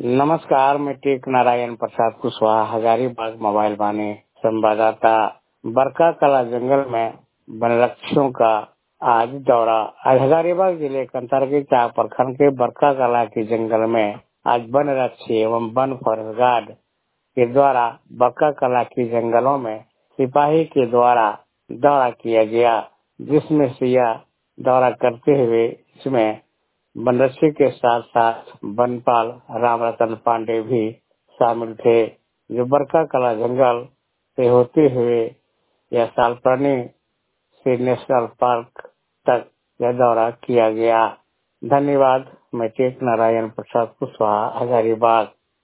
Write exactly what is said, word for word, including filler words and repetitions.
नमस्कार, मैं टेक नारायण प्रसाद कुशवाहा हजारीबाग मोबाइल वाणी संवाददाता। बरका कला जंगल में वनरक्षकों का आज दौरा। आज हजारीबाग जिले के अंतर्गत चाक प्रखंड के बरका कला के जंगल में आज वन रक्षी एवं वन फॉरेस्ट गार्ड के द्वारा बरका कला के जंगलों में सिपाही के द्वारा दौरा किया गया, जिसमें से यह दौरा करते हुए इसमें वनरक्षक के साथ साथ वनपाल राम रतन पांडे भी शामिल थे, जो बरका कला जंगल से होते हुए यह सालपरनी से नेशनल पार्क तक यह दौरा किया गया। धन्यवाद। मैं टेक नारायण प्रसाद कुशवाहा हजारीबाग।